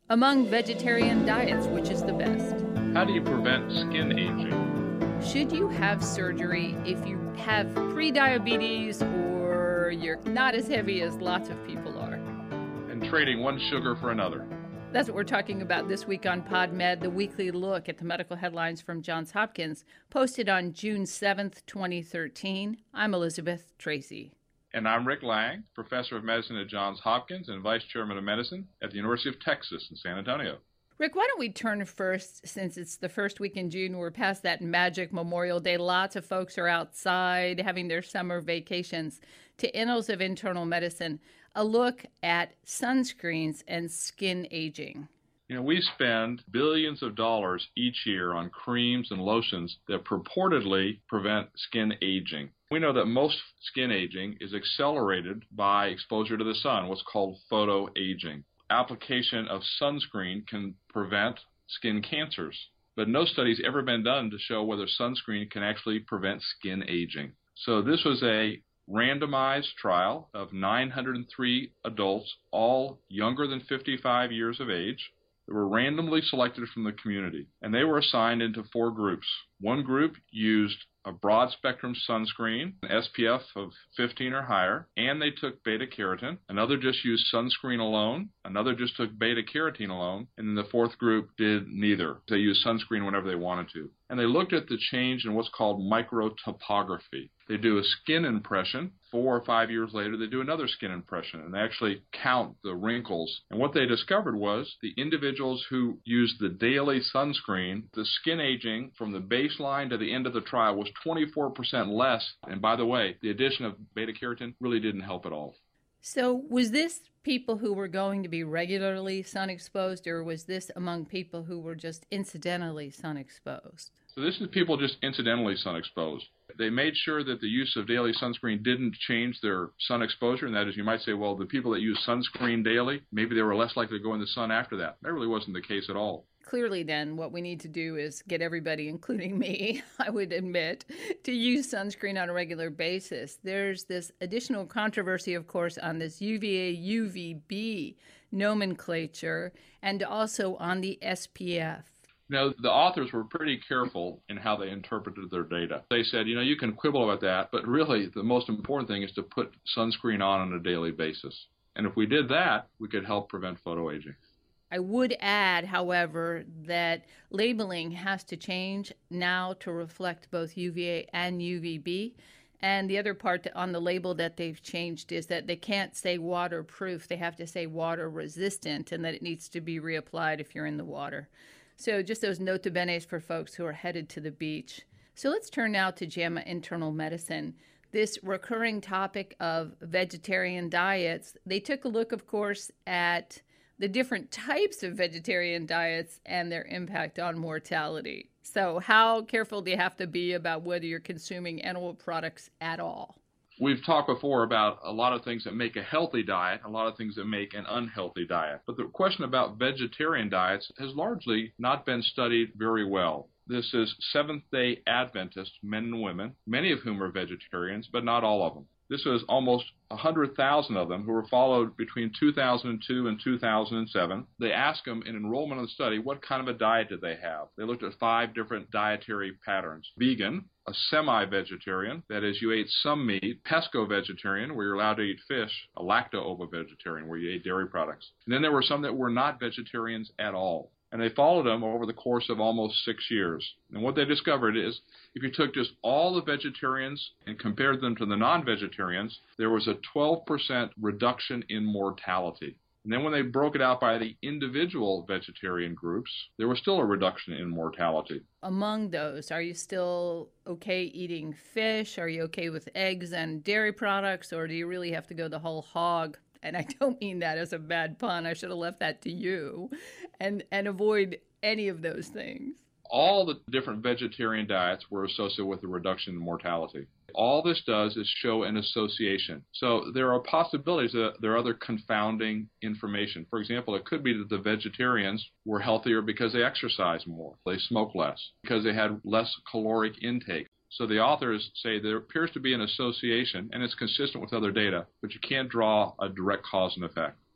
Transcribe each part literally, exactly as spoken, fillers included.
Among vegetarian diets, which is the best? How do you prevent skin aging? Should you have surgery if you have prediabetes or you're not as heavy as lots of people are? And trading one sugar for another. That's what we're talking about this week on PodMed, the weekly look at the medical headlines from Johns Hopkins, posted on June seventh, twenty thirteen. I'm Elizabeth Tracy. And I'm Rick Lang, professor of medicine at Johns Hopkins and vice chairman of medicine at the University of Texas in San Antonio. Rick, why don't we turn first, since it's the first week in June, we're past that magic Memorial Day. Lots of folks are outside having their summer vacations, to Annals of Internal Medicine, a look at sunscreens and skin aging. You know, we spend billions of dollars each year on creams and lotions that purportedly prevent skin aging. We know that most skin aging is accelerated by exposure to the sun, what's called photoaging. Application of sunscreen can prevent skin cancers, but no study's ever been done to show whether sunscreen can actually prevent skin aging. So this was a randomized trial of nine hundred three adults, all younger than fifty-five years of age. They were randomly selected from the community, and they were assigned into four groups. One group used a broad-spectrum sunscreen, an S P F of fifteen or higher, and they took beta-carotene. Another just used sunscreen alone. Another just took beta-carotene alone. And then the fourth group did neither. They used sunscreen whenever they wanted to. And they looked at the change in what's called microtopography. They do a skin impression. Four or five years later, they do another skin impression, and they actually count the wrinkles. And what they discovered was the individuals who used the daily sunscreen, the skin aging from the baseline to the end of the trial was twenty-four percent less. And by the way, the addition of beta-carotene really didn't help at all. So was this people who were going to be regularly sun exposed, or was this among people who were just incidentally sun exposed? So this is people just incidentally sun exposed. They made sure that the use of daily sunscreen didn't change their sun exposure, and that is, you might say, well, the people that use sunscreen daily, maybe they were less likely to go in the sun after that. That really wasn't the case at all. Clearly, then, what we need to do is get everybody, including me, I would admit, to use sunscreen on a regular basis. There's this additional controversy, of course, on this U V A, U V B nomenclature, and also on the S P F. Now, the authors were pretty careful in how they interpreted their data. They said, you know, you can quibble about that, but really the most important thing is to put sunscreen on on a daily basis. And if we did that, we could help prevent photoaging. I would add, however, that labeling has to change now to reflect both U V A and U V B. And the other part on the label that they've changed is that they can't say waterproof. They have to say water resistant, and that it needs to be reapplied if you're in the water. So just those nota benes for folks who are headed to the beach. So let's turn now to JAMA Internal Medicine. This recurring topic of vegetarian diets. They took a look, of course, at the different types of vegetarian diets and their impact on mortality. So how careful do you have to be about whether you're consuming animal products at all? We've talked before about a lot of things that make a healthy diet, a lot of things that make an unhealthy diet. But the question about vegetarian diets has largely not been studied very well. This is Seventh-day Adventists, men and women, many of whom are vegetarians, but not all of them. This was almost one hundred thousand of them who were followed between two thousand two and two thousand seven. They asked them in enrollment in the study what kind of a diet did they have. They looked at five different dietary patterns. Vegan, a semi-vegetarian, that is, you ate some meat, pesco-vegetarian, where you're allowed to eat fish, a lacto-ovo-vegetarian, where you ate dairy products. And then there were some that were not vegetarians at all. And they followed them over the course of almost six years. And what they discovered is if you took just all the vegetarians and compared them to the non-vegetarians, there was a twelve percent reduction in mortality. And then when they broke it out by the individual vegetarian groups, there was still a reduction in mortality. Among those, are you still okay eating fish? Are you okay with eggs and dairy products? Or do you really have to go the whole hog? And I don't mean that as a bad pun. I should have left that to you. And, and avoid any of those things. All the different vegetarian diets were associated with a reduction in mortality. All this does is show an association. So there are possibilities that there are other confounding information. For example, it could be that the vegetarians were healthier because they exercise more, they smoke less, because they had less caloric intake. So the authors say there appears to be an association, and it's consistent with other data, but you can't draw a direct cause and effect.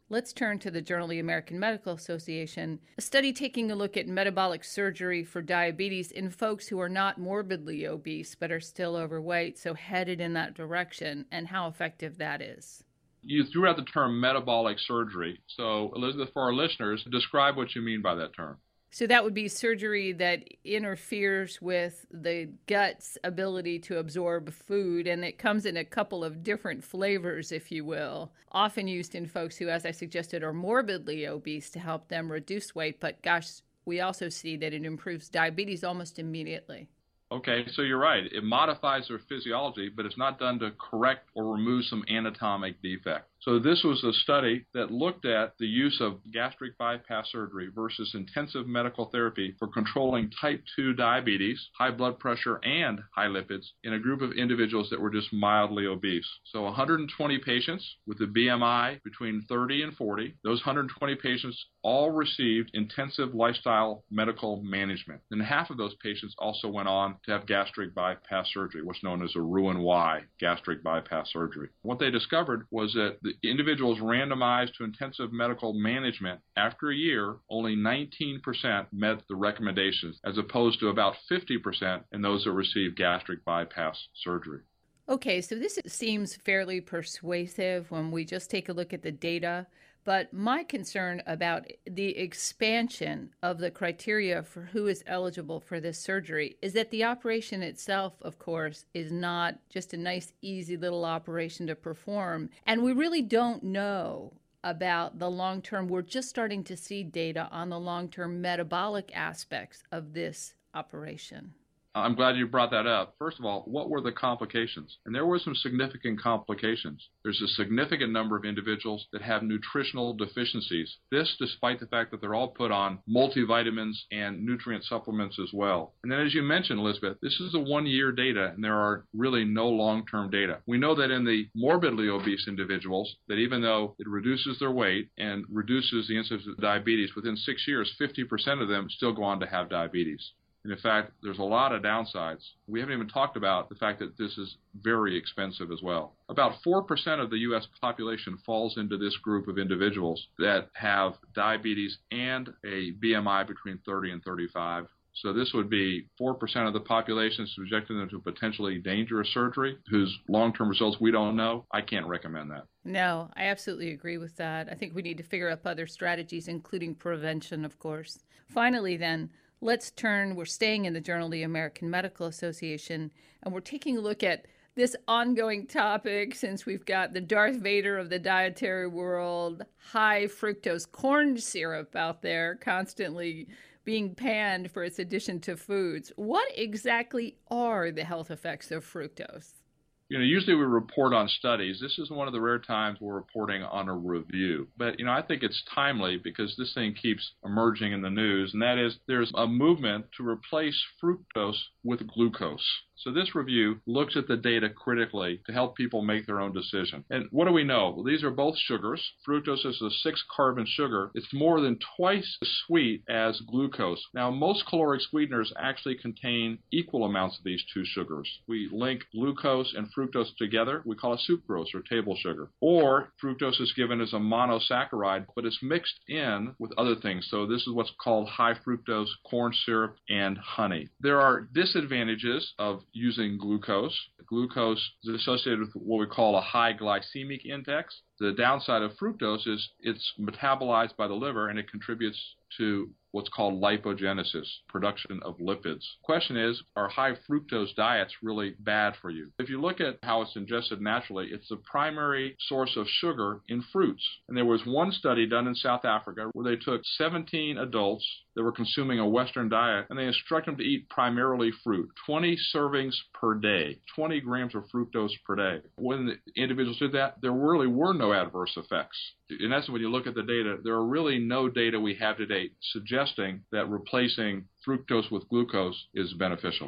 Let's turn to the Journal of the American Medical Association, a study taking a look at metabolic surgery for diabetes in folks who are not morbidly obese but are still overweight, so headed in that direction, and how effective that is. You threw out the term metabolic surgery. So, Elizabeth, for our listeners, describe what you mean by that term. So that would be surgery that interferes with the gut's ability to absorb food, and it comes in a couple of different flavors, if you will, often used in folks who, as I suggested, are morbidly obese to help them reduce weight. But gosh, we also see that it improves diabetes almost immediately. Okay, so you're right. It modifies their physiology, but it's not done to correct or remove some anatomic defect. So this was a study that looked at the use of gastric bypass surgery versus intensive medical therapy for controlling type two diabetes, high blood pressure, and high lipids in a group of individuals that were just mildly obese. So one hundred twenty patients with a B M I between thirty and forty. Those one hundred twenty patients all received intensive lifestyle medical management. And half of those patients also went on to have gastric bypass surgery, what's known as a Roux-en-Y gastric bypass surgery. What they discovered was that the individuals randomized to intensive medical management, after a year, only nineteen percent met the recommendations, as opposed to about fifty percent in those that received gastric bypass surgery. Okay, so this seems fairly persuasive when we just take a look at the data. But my concern about the expansion of the criteria for who is eligible for this surgery is that the operation itself, of course, is not just a nice, easy little operation to perform. And we really don't know about the long-term. We're just starting to see data on the long-term metabolic aspects of this operation. I'm glad you brought that up. First of all, what were the complications? And there were some significant complications. There's a significant number of individuals that have nutritional deficiencies. This despite the fact that they're all put on multivitamins and nutrient supplements as well. And then as you mentioned, Elizabeth, this is a one-year data, and there are really no long-term data. We know that in the morbidly obese individuals, that even though it reduces their weight and reduces the incidence of diabetes, within six years, fifty percent of them still go on to have diabetes. And in fact, there's a lot of downsides. We haven't even talked about the fact that this is very expensive as well. About four percent of the U S population falls into this group of individuals that have diabetes and a B M I between thirty and thirty-five. So this would be four percent of the population, subjecting them to potentially dangerous surgery, whose long-term results we don't know. I can't recommend that. No, I absolutely agree with that. I think we need to figure out other strategies, including prevention, of course. Finally, then, let's turn, we're staying in the Journal of the American Medical Association, and we're taking a look at this ongoing topic since we've got the Darth Vader of the dietary world, high fructose corn syrup out there constantly being panned for its addition to foods. What exactly are the health effects of fructose? You know, usually we report on studies. This is one of the rare times we're reporting on a review. But, you know, I think it's timely because this thing keeps emerging in the news, and that is there's a movement to replace fructose with glucose. So this review looks at the data critically to help people make their own decision. And what do we know? Well, these are both sugars. Fructose is a six-carbon sugar. It's more than twice as sweet as glucose. Now, most caloric sweeteners actually contain equal amounts of these two sugars. We link glucose and fructose together. We call it sucrose or table sugar. Or fructose is given as a monosaccharide, but it's mixed in with other things. So this is what's called high fructose corn syrup and honey. There are disadvantages of using glucose. Glucose is associated with what we call a high glycemic index. The downside of fructose is it's metabolized by the liver, and it contributes to what's called lipogenesis, production of lipids. Question is, are high fructose diets really bad for you? If you look at how it's ingested naturally, it's the primary source of sugar in fruits. And there was one study done in South Africa where they took seventeen adults that were consuming a Western diet, and they instructed them to eat primarily fruit, twenty servings per day, twenty grams of fructose per day. When the individuals did that, there really were no adverse effects. In essence, when you look at the data, there are really no data we have to date suggesting that replacing fructose with glucose is beneficial.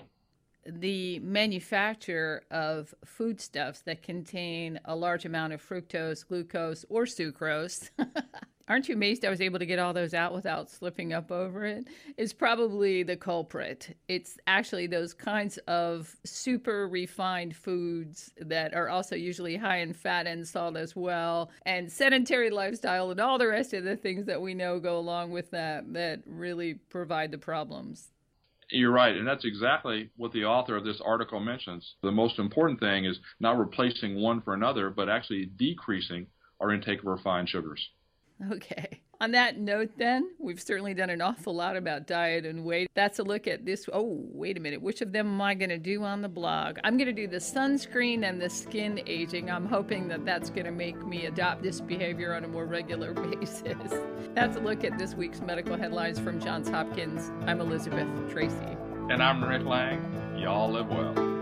The manufacture of foodstuffs that contain a large amount of fructose, glucose, or sucrose Aren't you amazed I was able to get all those out without slipping up over it? Is probably the culprit. It's actually those kinds of super refined foods that are also usually high in fat and salt as well, and sedentary lifestyle and all the rest of the things that we know go along with that that really provide the problems. You're right, and that's exactly what the author of this article mentions. The most important thing is not replacing one for another, but actually decreasing our intake of refined sugars. Okay. On that note, then, we've certainly done an awful lot about diet and weight. That's a look at this. Oh, wait a minute. Which of them am I going to do on the blog? I'm going to do the sunscreen and the skin aging. I'm hoping that that's going to make me adopt this behavior on a more regular basis. That's a look at this week's medical headlines from Johns Hopkins. I'm Elizabeth Tracy. And I'm Rick Lang. Y'all live well.